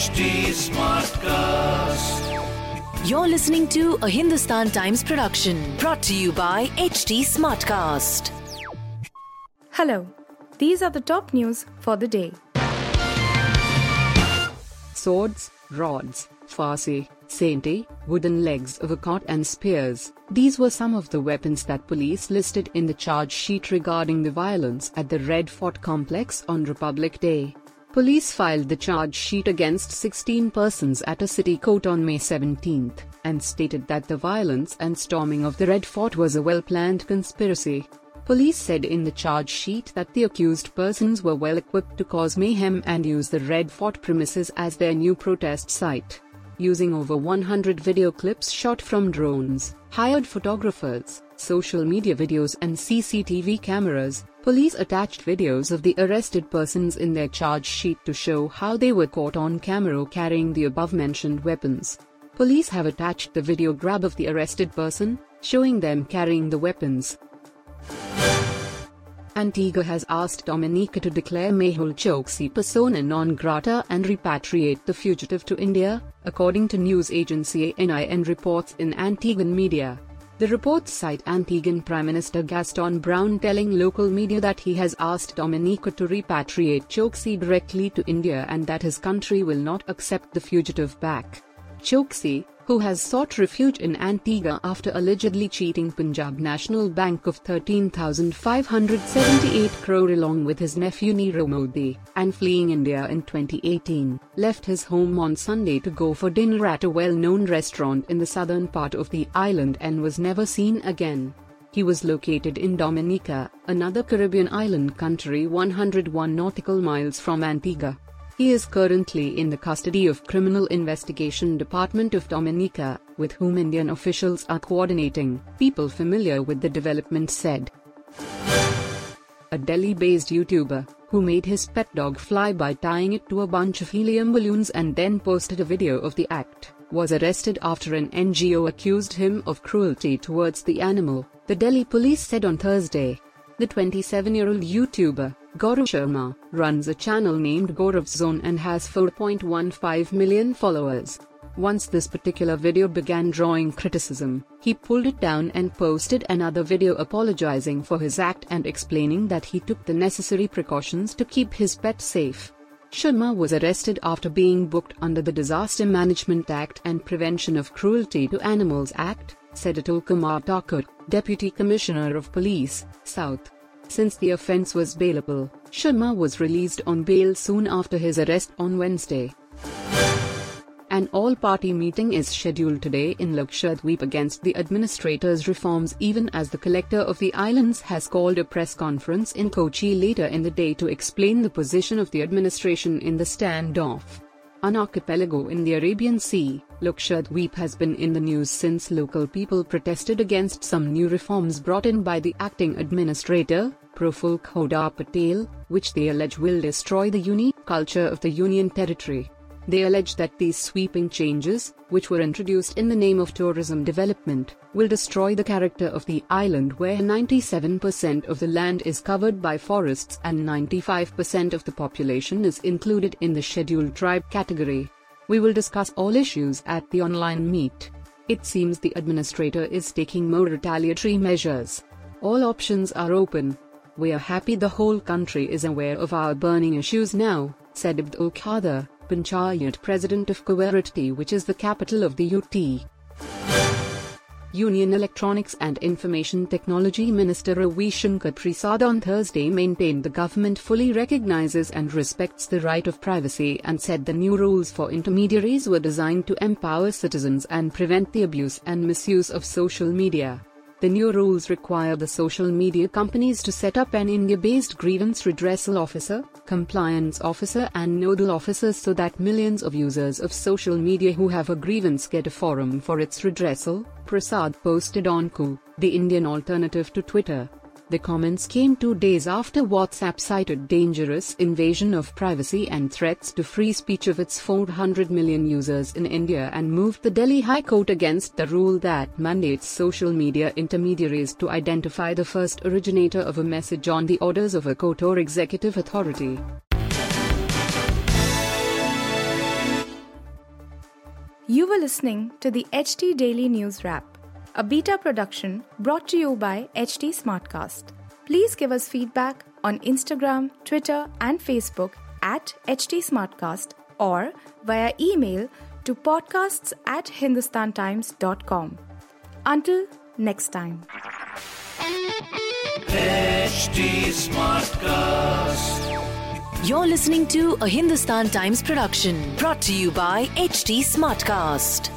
HT Smartcast. You're listening to a Hindustan Times production brought to you by HT Smartcast. Hello, these are the top news for the day. Swords, rods, farsi, sainty, wooden legs of a cart and spears. These were some of the weapons that police listed in the charge sheet regarding the violence at the Red Fort complex on Republic Day. Police filed the charge sheet against 16 persons at a city court on May 17 and stated that the violence and storming of the Red Fort was a well-planned conspiracy. Police said in the charge sheet that the accused persons were well equipped to cause mayhem and use the Red Fort premises as their new protest site. Using over 100 video clips shot from drones, hired photographers, social media videos and CCTV cameras, police attached videos of the arrested persons in their charge sheet to show how they were caught on camera carrying the above-mentioned weapons. Police have attached the video grab of the arrested person, showing them carrying the weapons. Antigua has asked Dominica to declare Mehul Choksi persona non grata and repatriate the fugitive to India, according to news agency ANI and reports in Antiguan media. The reports cite Antiguan Prime Minister Gaston Brown telling local media that he has asked Dominica to repatriate Choksi directly to India and that his country will not accept the fugitive back. Choksi, who has sought refuge in Antigua after allegedly cheating Punjab National Bank of 13,578 crore along with his nephew Nirav Modi, and fleeing India in 2018, left his home on Sunday to go for dinner at a well-known restaurant in the southern part of the island and was never seen again. He was located in Dominica, another Caribbean island country 101 nautical miles from Antigua. He is currently in the custody of Criminal Investigation Department of Dominica, with whom Indian officials are coordinating, people familiar with the development said. A Delhi-based YouTuber, who made his pet dog fly by tying it to a bunch of helium balloons and then posted a video of the act, was arrested after an NGO accused him of cruelty towards the animal, the Delhi police said on Thursday. The 27-year-old YouTuber, Gaurav Sharma, runs a channel named Gaurav Zone and has 4.15 million followers. Once this particular video began drawing criticism, he pulled it down and posted another video apologizing for his act and explaining that he took the necessary precautions to keep his pet safe. Sharma was arrested after being booked under the Disaster Management Act and Prevention of Cruelty to Animals Act, said Atul Kumar Thakur, Deputy Commissioner of Police, South. Since the offence was bailable, Sharma was released on bail soon after his arrest on Wednesday. An all-party meeting is scheduled today in Lakshadweep against the administrator's reforms even as the collector of the islands has called a press conference in Kochi later in the day to explain the position of the administration in the standoff. An archipelago in the Arabian Sea, Lakshadweep has been in the news since local people protested against some new reforms brought in by the acting administrator, Praful Khodar Patel, which they allege will destroy the unique culture of the Union territory. They allege that these sweeping changes, which were introduced in the name of tourism development, will destroy the character of the island where 97% of the land is covered by forests and 95% of the population is included in the scheduled tribe category. We will discuss all issues at the online meet. It seems the administrator is taking more retaliatory measures. All options are open. We are happy the whole country is aware of our burning issues now, said Abdul Qadir, Panchayat President of Kawaratti, which is the capital of the UT. Union Electronics and Information Technology Minister Ravi Shankar Prasad on Thursday maintained the government fully recognizes and respects the right of privacy and said the new rules for intermediaries were designed to empower citizens and prevent the abuse and misuse of social media. The new rules require the social media companies to set up an India-based grievance redressal officer, compliance officer and nodal officers so that millions of users of social media who have a grievance get a forum for its redressal, Prasad posted on Ku, the Indian alternative to Twitter. The comments came 2 days after WhatsApp cited dangerous invasion of privacy and threats to free speech of its 400 million users in India and moved the Delhi High Court against the rule that mandates social media intermediaries to identify the first originator of a message on the orders of a court or executive authority. You were listening to the HT Daily News Wrap, a beta production brought to you by HT Smartcast. Please give us feedback on Instagram, Twitter, and Facebook at HT Smartcast or via email to podcasts@hindustantimes.com. Until next time. HT Smartcast. You're listening to a Hindustan Times production brought to you by HT Smartcast.